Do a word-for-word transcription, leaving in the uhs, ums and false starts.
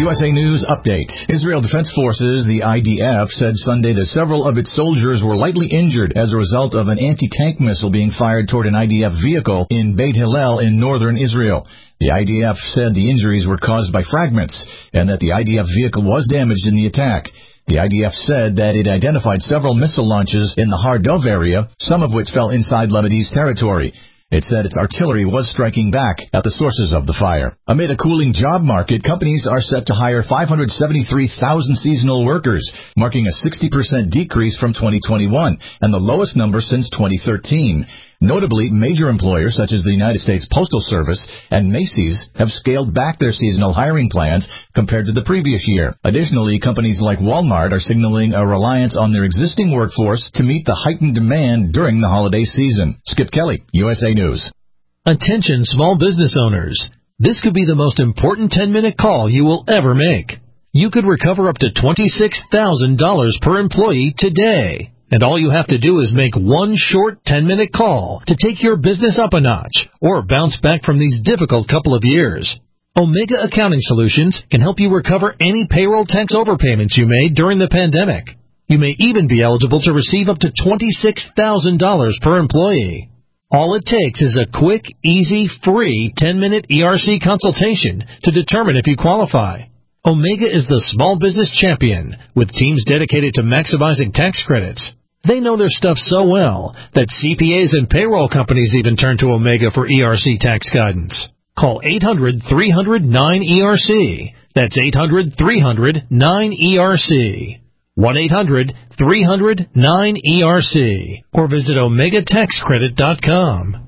U S A News Update. Israel Defense Forces, the I D F, said Sunday that several of its soldiers were lightly injured as a result of an anti-tank missile being fired toward an I D F vehicle in Beit Hillel in northern Israel. The I D F said the injuries were caused by fragments and that the I D F vehicle was damaged in the attack. The I D F said that it identified several missile launches in the Har Dov area, some of which fell inside Lebanese territory. It said its artillery was striking back at the sources of the fire. Amid a cooling job market, companies are set to hire five hundred seventy-three thousand seasonal workers, marking a sixty percent decrease from twenty twenty-one and the lowest number since twenty thirteen. Notably, major employers such as the United States Postal Service and Macy's have scaled back their seasonal hiring plans compared to the previous year. Additionally, companies like Walmart are signaling a reliance on their existing workforce to meet the heightened demand during the holiday season. Skip Kelly, U S A News. Attention small business owners. This could be the most important ten-minute call you will ever make. You could recover up to twenty-six thousand dollars per employee today. And all you have to do is make one short ten-minute call to take your business up a notch or bounce back from these difficult couple of years. Omega Accounting Solutions can help you recover any payroll tax overpayments you made during the pandemic. You may even be eligible to receive up to twenty-six thousand dollars per employee. All it takes is a quick, easy, free ten-minute E R C consultation to determine if you qualify. Omega is the small business champion with teams dedicated to maximizing tax credits. They know their stuff so well that C P As and payroll companies even turn to Omega for E R C tax guidance. Call eight hundred, three hundred, nine E R C. That's eight hundred, three hundred, nine E R C. one eight hundred, three hundred, nine E R C. Or visit omega tax credit dot com.